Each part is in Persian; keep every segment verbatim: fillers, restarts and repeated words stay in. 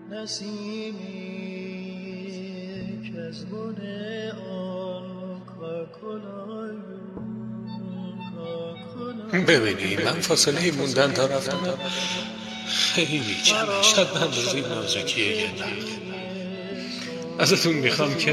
نسیمی که از بن آن کاکلای ببینی من فاصله موندن تا رفتن خیلی کمه، شاید به اندازه نازکیه یه نخ. ازتون میخوام که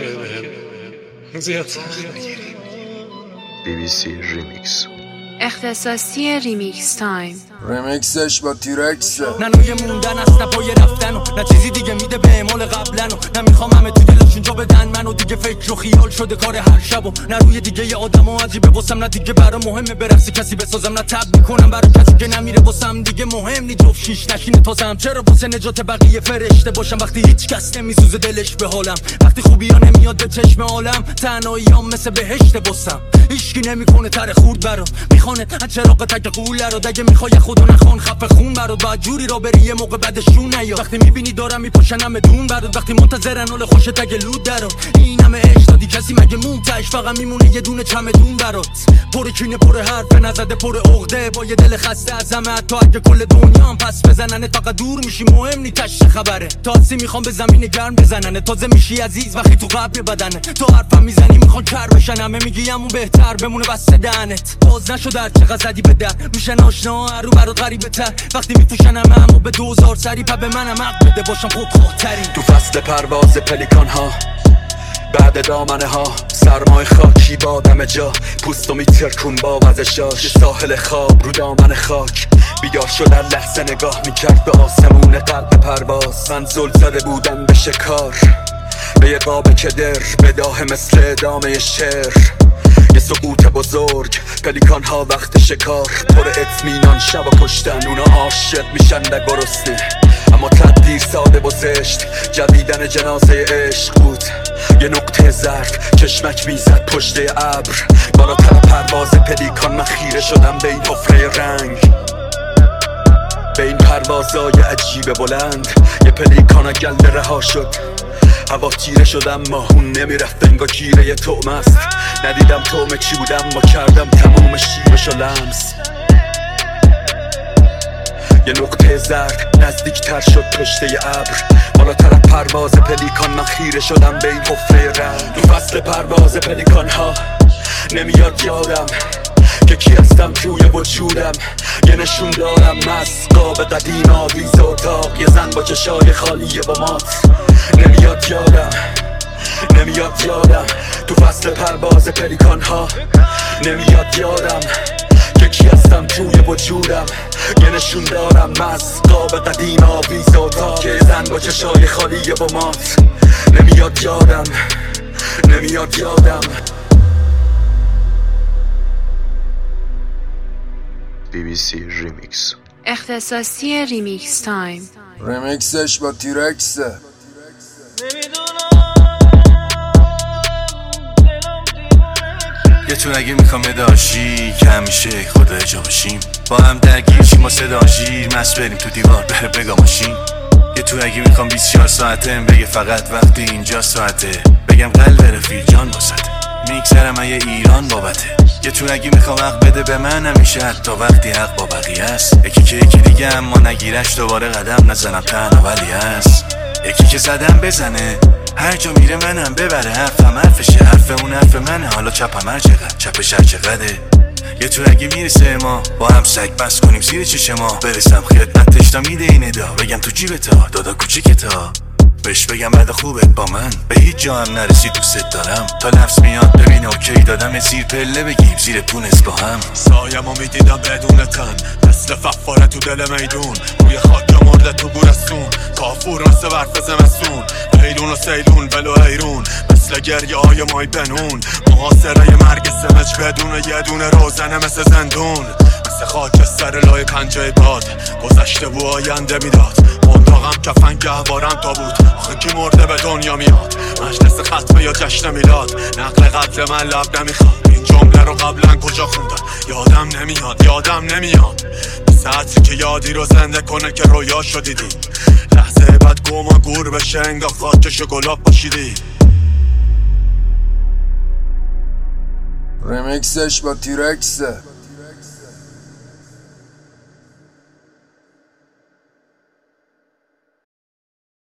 زیاد سخت نگیریم. بی بی سی ریمیکس اختصاصی ریمیکس تایم. ریمیکسش با تیرکسه. نه نوی موندن است، نه پای رفتن و نه چیزی دیگه میده به اعمال قبلن و نه میخوام همه تو دلشون جا بدن منو دیگه فکر و خیال شده کار هر شب و نه روی دیگه ی آدمو عجیبه واسم، نه دیگه برا مهمه برقص کسی بسازم، نه تب میکنم برای کسی که نمیره واسم دیگه مهم نی جفت شیش نشینه تازم. چرا واسه نجات بقیه فرشته باشم وقتی هیچ کس نمیسوزه دلش به حالم، وقتی خوبی ها نمیاد به چشم عالم، تنهاییام مثل بهشت واسم، هیچکی نمیکنه تر خورد برا میخونه از چراغ تک قوله رو دیگه میخوای خودو نخون خفه خون برات با جوری را بری یه موقع بعدشون نیا، وقتی میبینی دارم میپاشنم دون برات، وقتی منتظرن حال خوش تگ لود درو این همه عشق دادی کسی مگه مونتش فقط میمونه یه دونه چمدون برات، پر کینه پر حرف نزده پر عقده با یه دل خسته از همه، حتی اگه کل دنیام پس بزنن فقط دور میشی مهم نی تش خبره، تاسی میخوام به زمین گرم بزنن تازه میشی عزیز وقتی تو قبر بدنه، تو حرفم میزنی میخوان کر بشن همه میگی همون بهتر بمونه بسته دهنت، باز نشو در چقدر زدی به در میشن آشنا هر رو برات غریبه تر، وقتی میپوشن همه همو به دوزار سری پا به منم حق بده باشم خودخواهترین. تو فصل پرواز پلیکان ها بعد دامنه ها سرمای خاکی با دم جا پوستو میترکون با وزشاش، یه ساحل خواب رو دامن خاک بیدار شدن لحظه نگاه میکرد به آسمون غرق پرواز، من زل زده بودم به شکار به یه قاب کدر بداه مثل ادامه شعر، یه سقوط بزرگ پلیکان ها وقت شکار پر اطمینان شب و کشتن، اونا عاشق میشن و گرسنه اما تقدیر ساده و زشت، جویدن جنازه عشق بود یه نقطه ظرف چشمک میزد پشت ابر، بالاتر پرواز پلیکان من خیره شدم به این حفره رنگ، به این پروازای عجیب بلند، یه پلیکان گله رها شد هوا تیره شدم ماهون نمیرفت انگا گیره طعم است، ندیدم طعم چی بودم ما کردم تموم شیبش و لمس، یه نقطه زرد نزدیکتر شد پشته ابر، بالاتر پرواز پلیکان من خیره شدم به این حفره رنگ، تو فصل پرواز پلیکان ها نمیاد یادم که کی هستم توی وجودم، یه نشون دارم از قاب قدیم آویز اتاق، یه زن با چشای خالی با مات نمیاد یادم نمیاد یادم تو فصل پرواز پلیکان ها نمیاد یادم که کی هستم توی وجودم، یه نشون دارم از قاب قدیم آویز اتاق، یه زن با چشای خالی با مات نمیاد یادم نمیاد یادم. بی بی سی ریمیکس اختصاصی ریمیکس تایم. ریمیکسش با تیرکسه. یه تونگی میخوام داشی که همیشه خدا جا باشیم، با هم درگیر چیم با صداشی مست بریم تو دیوار بره بگا ماشین، یه تونگی میخوام بیست و چهار ساعته بگه فقط وقتی اینجا ساعته، بگم قلب رفیق جان واسطه میگذرم یه ایران بابته، یه تونگی میخوام حق بده به من همیشه حتی وقتی حق با بقیه است، یکی که یکی دیگه اما نگیرش دوباره قدم نزنم تنها ولی هست، یکی که زدم بزنه هر جا میره منم ببره، حرفم حرفشه حرف اون حرف منه، حالا چپم هر چقدر چپش هر چقدره، یه تونگی میرسه ما با هم سگ بس کنیم زیر چشم ما، برسم خدمتش تا میده این ادا بگم تو جیبتا دادا کوچیکتا، بهش بگم بعد خوبت با من به هیچ جا هم نرسی دوست دارم، تا نفس میاد ببین اوکی دادم زیر پله بگیم زیر پونس با هم، سایمو میدیدم بدون تن مثل ففاره تو دل میدون، روی خاک مرده تو گورستون کافور مثل برف زمستون، پیلون و سیلون ولو ایرون مثل گریه های مای بنون، محاصره مرگ سمج بدون یه دونه روزنه مثل زندون، مثل خاک سر لای پنجه باد گذشته و آینده میداد، منطقم کفن گهوارم تا بود آخه کی مرده به دنیا میاد، مجلس ختمه یا جشن میلاد نقل قتل من لب نمیخواد، این جمله رو قبلا کجا خوندم یادم نمیاد یادم نمیاد، ساعتی که یادی رو زنده کنه که رویا شدیدی، لحظه بعد گم و گور بشه انگا خاکش گلاب باشیدی. ریمیکسش با تیرکسه.